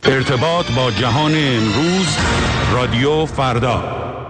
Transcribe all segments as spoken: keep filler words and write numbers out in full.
ارتباط با جهان امروز، رادیو فردا.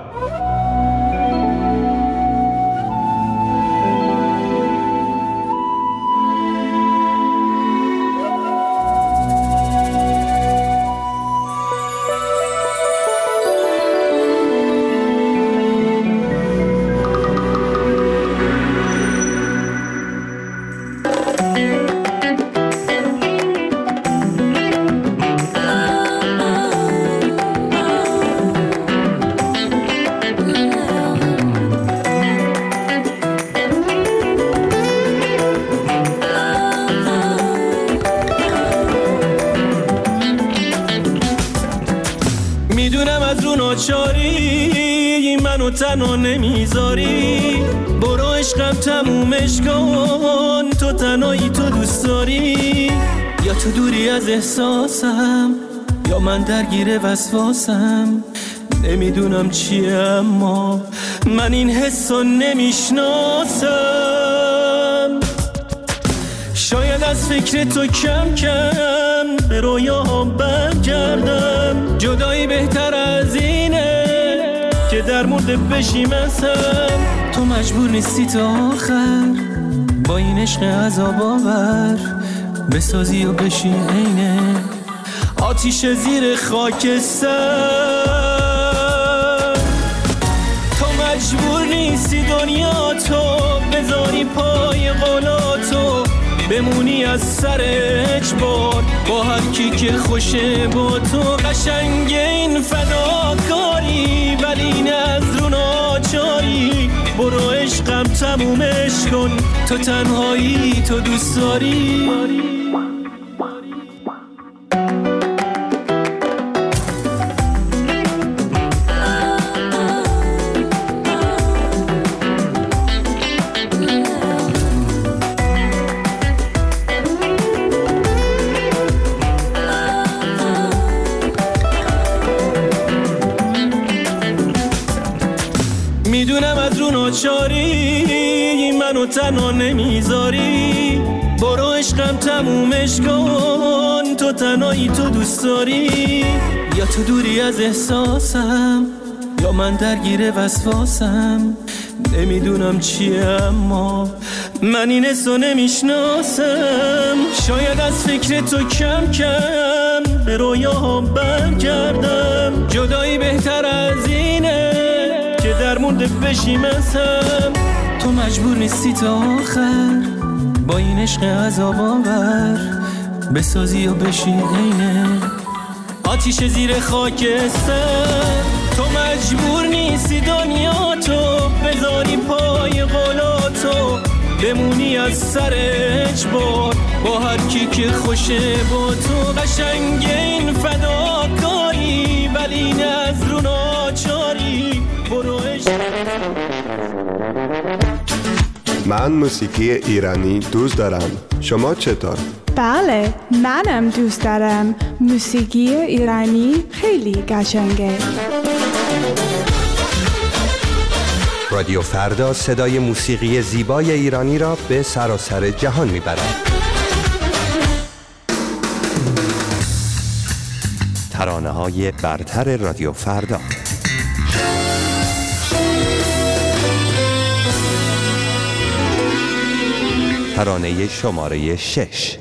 تنها نمیذاری، برو عشقم تمومش کن، تو تنهایی تو دوست داری، یا تو دوری از احساسم یا من درگیر وسواسم، نمیدونم چیه اما من این حسو نمیشناسم. شاید از فکر تو کم کم به رویاهم برگردم، جدایی بهتر از اینه که در مورد بشیم ازم. تو مجبور نیستی تا آخر با این عشق عذاب آور بسازی و بشی عینه آتیش زیر خاکستر. تو مجبور نیستی دنیا تو بذاری پای قولاتو، بمونی از سر اجبار با هر کی که خوشه با تو. قشنگ این فداکاری ولی این از رو ناچاری، برو عشقم تمومش کن، تو تنهایی تو دوست داری. میدونم از رو ناچاری منو تنها نمیذاری، برو عشقم تمومش کن، تو تنهایی تو دوست داری، یا تو دوری از احساسم یا من درگیر وسواسم، نمیدونم چیه اما من این حسو نمیشناسم. شاید از فکر تو کم کم به رویاهم برگردم، جدایی بهتر از اینه که در مورد بشیم ازم. تو مجبور نیستی تا آخر با این عشق عذاب آور بسازی و بشی عینه آتیش زیر خاکستر. تو مجبور نیستی دنیا تو بذاری پای قولاتو، بمونی از سر اجبار با هر کی که خوشه با تو. قشنگ این فداکاری ولی این از رو ناچاری، برو عشق. من موسیقی ایرانی دوست دارم، شما چطور؟ بله، منم دوست دارم. موسیقی ایرانی خیلی قشنگه. رادیو فردا صدای موسیقی زیبای ایرانی را به سراسر جهان میبرد. ترانه‌های برتر رادیو فردا. ترانه شماره شش.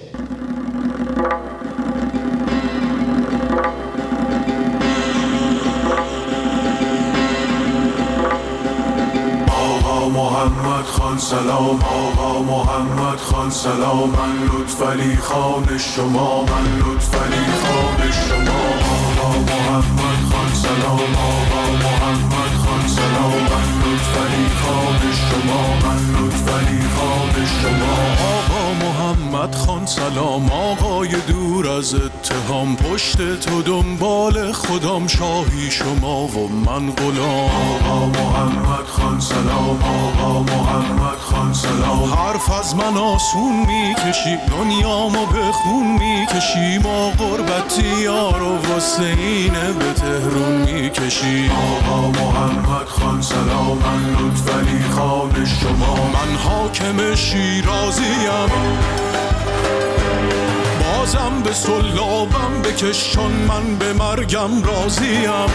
آقا محمد خان سلام، آقا محمد خان سلام، من لطفعلی خان شما، من لطفعلی خان شما. آقا محمد خان سلام، آقا محمد خان سلام، من لطفعلی خان شما، من لطفعلی خان شما. آقا محمد خان سلام، آقای دور از اتهام، پشت تو دنبال خودم، شاهی شما و من غلام. آقا محمد خان سلام، آقا محمد خان سلام، حرف از من آسون میکشی، دنیامو به خون میکشی، ما غربتی یارو واسه اینه به تهرون میکشی. آقا محمد خان سلام، من لطفعلی خان شما، من حاکم شیرازیم، باز بزن به سلابم بکش چون من به مرگم راضیم.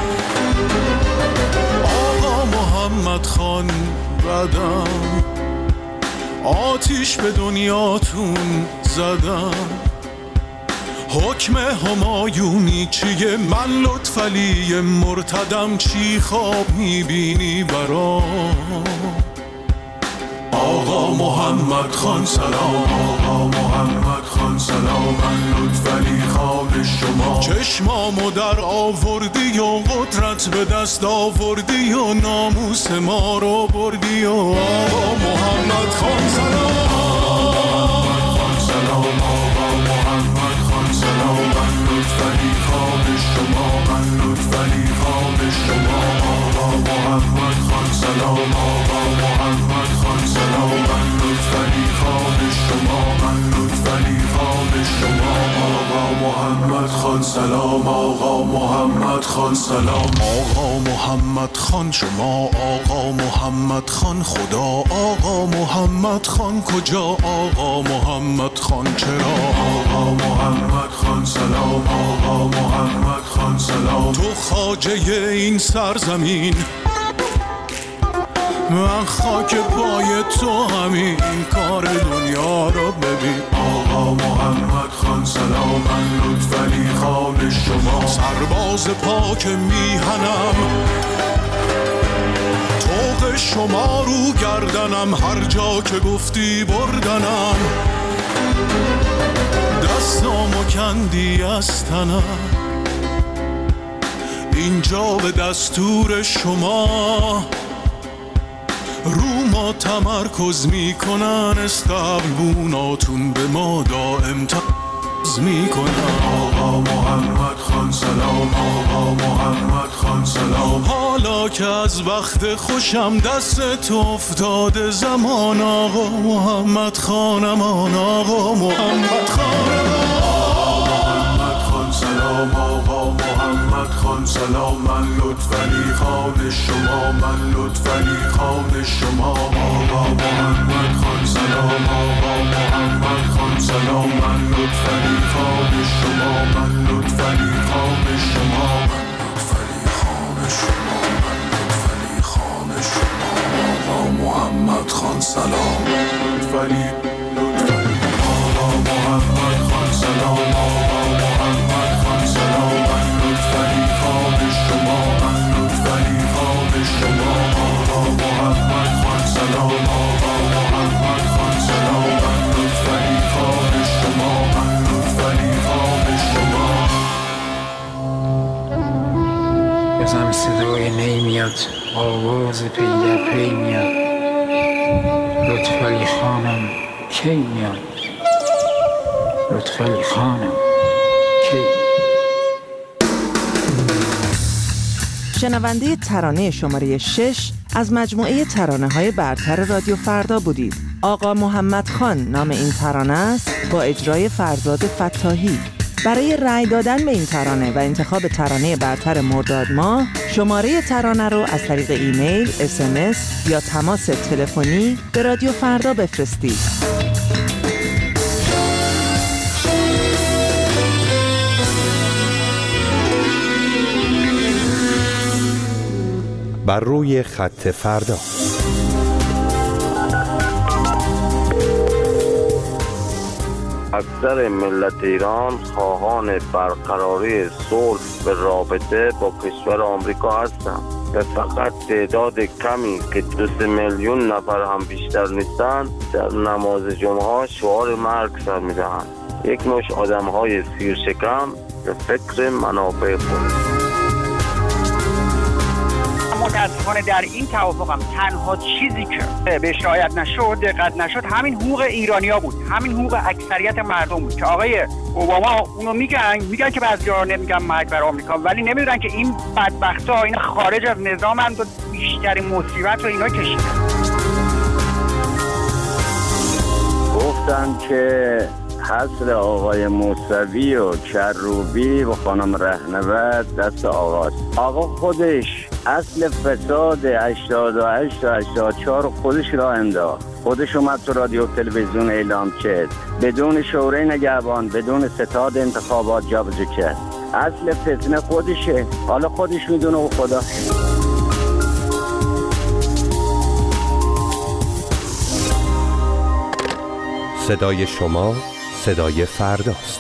آقا محمد خان بدم آتیش به دنیاتون زدم. حکم همایونی چیه؟ من لطفعلی مرتدم چی خواب میبینی برام؟ آقا محمد خان سلام، آقا محمد خان سلام، من لطفعلی خان شما. چشمامو در آوردی و قدرت به دست آوردی و ناموس ما رو بردی و آقا محمد خان سلام، آقا محمد خان سلام، من لطفعلی خان شما، من لطفعلی خان شما. آقا محمد خان سلام، آقا محمد خان سلام، من لطفعلی خان شما، من لطفعلی خان شما. آقا محمد خان سلام، آقا محمد خان سلام. آقا محمد خان شما، آقا محمد خان خدا، آقا محمد خان کجا، آقا محمد خان چرا؟ آقا محمد خان سلام، آقا محمد خان سلام. تو خواجه این سرزمین، من خاک پای تو همین کار دنیا رو ببین. آقا محمد خان سلام، من لطفعلی خان شما. سرباز پاک میهنم، طوق شما رو گردنم، هر جا که گفتی بردنم. دستامو کندی از تنم، اینجا به دستور شما رو ما تمرکز میکنن. استقبوناتون به ما دائم تمرکز میکنن. آقا محمد خان سلام، آقا محمد خان سلام. حالا که از وقت خوشم دست تو افتاده زمان، آقا محمد خانمان، آقا محمد خانمان. سلام آقا محمد خان سلام، من لطفعلی خان شما، من لطفعلی خان شما. آقا محمد خان سلام، آقا محمد خان سلام، من لطفعلی خان شما، من لطفعلی خان شما، من لطفعلی خان شما، من لطفعلی خان شما. آقا محمد خان سلام، لطفعلی لطفعلی. آقا محمد خان سلام، آقا محمد خان سلام، من لطفعلی خان شما، من لطفعلی خان شما. آقا محمد خان سلام، آقا محمد خان سلام، من لطفعلی خان شما، من لطفعلی خان شما. بازم صدای نی میاد، آواز پی در پی میاد. لطفعلی خانم کی میاد؟ لطفعلی خانم کی؟ شنونده ترانه شماره شش از مجموعه ترانه های برتر رادیو فردا بودید. آقا محمد خان نام این ترانه است با اجرای فرزاد فتاحی. برای رأی دادن به این ترانه و انتخاب ترانه برتر مرداد ماه، شماره ترانه رو از طریق ایمیل، اس ام اس یا تماس تلفنی به رادیو فردا بفرستید. بر روی خط فردا. اکثر ملت ایران خواهان برقراری صلح به رابطه با کشور آمریکا هستند و فقط تعداد کمی که دو سه میلیون نفر هم بیشتر نیستند در نماز جمعه شعار مرگ سر میدهند. یک مش آدم‌های سیرشکم به فکر منافع خود. متاسفانه در این توافق هم تنها چیزی که بهش رعایت نشد، دقت نشد، همین حقوق ایرانیا بود، همین حقوق اکثریت مردم بود که آقای اوباما اونو میگن میگن که بعضی‌ها نمیگن مرگ بر آمریکا، ولی نمیدونن که این بدبختا اینا خارج از نظامن و بیشترین مصیبت رو اینا کشیدن. گفتن که حصر آقای موسوی و کروبی و خانم رهنورد دست آقاست. آقا خودش اصل فساد هشتاد و هشت تا هشتاد و چهار خودش را انداخت. خودش اومد تو رادیو و تلویزیون اعلام کرد، بدون شورای نگهبان، بدون ستاد انتخابات جابجا کرد. اصل فتنه خودشه، حالا خودش میدونه و خدا. صدای شما صدای فرداست.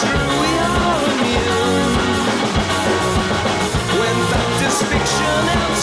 Fiction